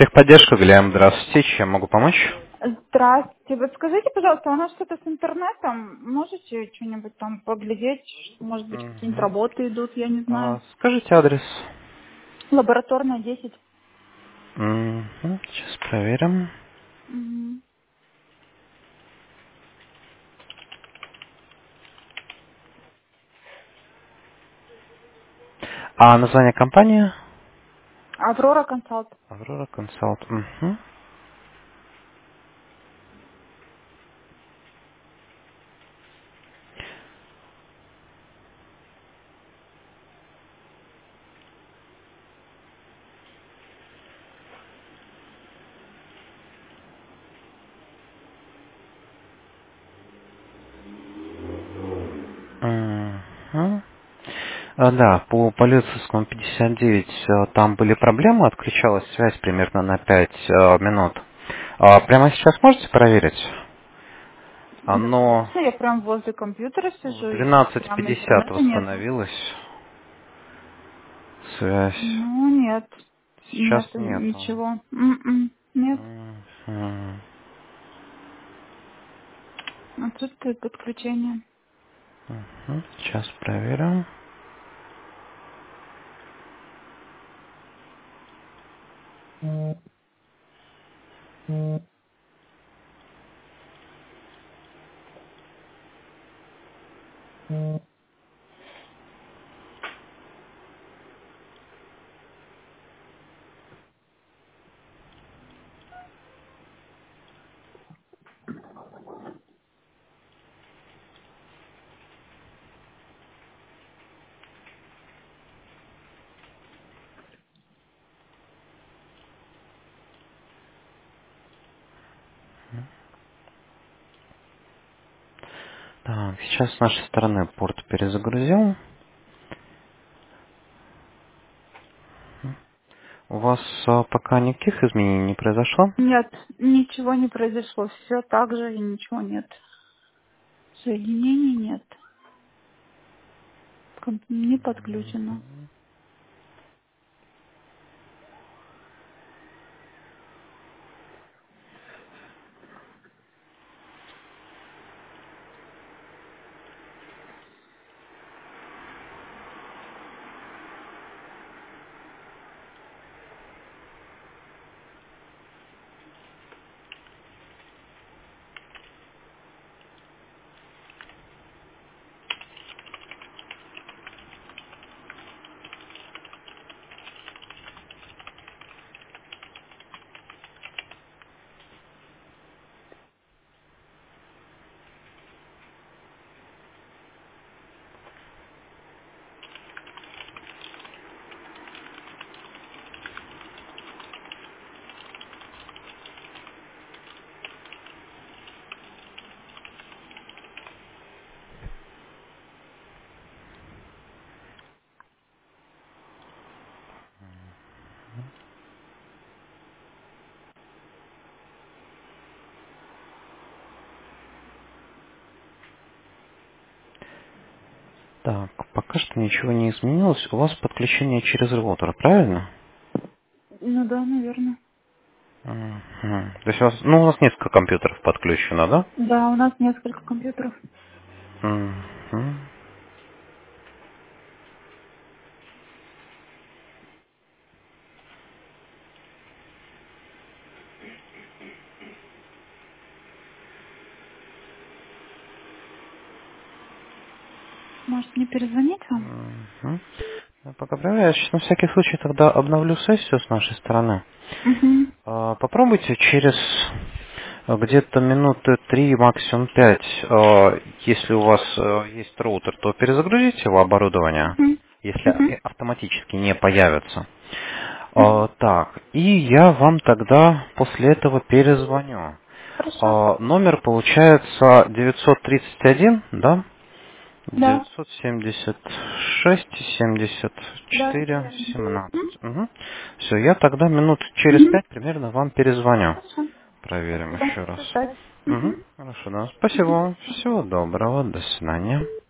Техподдержка, Глеб, здравствуйте. Чем могу помочь? Здравствуйте. Вот скажите, пожалуйста, у нас что-то с интернетом? Можете что-нибудь там поглядеть? Может быть, какие-нибудь Мгм. работы идут, я не знаю. Скажите адрес. Лабораторная 10. Сейчас проверим. Мгм. А название компании? Аврора Консалт. Аврора Консалт. Мгм. Мгм. Да, по Полицейскому 59 там были проблемы, отключалась связь примерно на 5 минут. Прямо сейчас можете проверить? Да, Оно конечно, я прям возле компьютера в сижу, и прям 12:50 интернета нет. восстановилась связь. Ну, нет. Сейчас Нет, нету. ничего. Нет. Мгм. Отсутствует подключение. Сейчас проверим. Так, сейчас с нашей стороны порт перезагрузил. У вас пока никаких изменений не произошло? Нет, ничего не произошло. Все так же и ничего нет. Соединений нет. Не подключено. Так, пока что ничего не изменилось. У вас подключение через роутер, правильно? Ну да, наверное. То есть у вас несколько компьютеров подключено, да? Да, у нас несколько компьютеров. Мгм. Может, мне перезвонить вам? Мгм. Я пока проверяю. Я сейчас на всякий случай тогда обновлю сессию с нашей стороны. Угу. Попробуйте через где-то минуты 3, максимум 5. Если у вас есть роутер, то перезагрузите его оборудование, Угу. если Угу. автоматически не появится. Угу. Так, и я вам тогда после этого перезвоню. Хорошо. Номер получается 931, да? Да. 976 Да, все 74 верно. 17. Все, я тогда минут через Угу. 5 примерно вам перезвоню. Хорошо. Проверим Спасибо. еще раз. Буду ждать. Угу. Хорошо, да. Спасибо Угу. вам. Всего доброго. До свидания.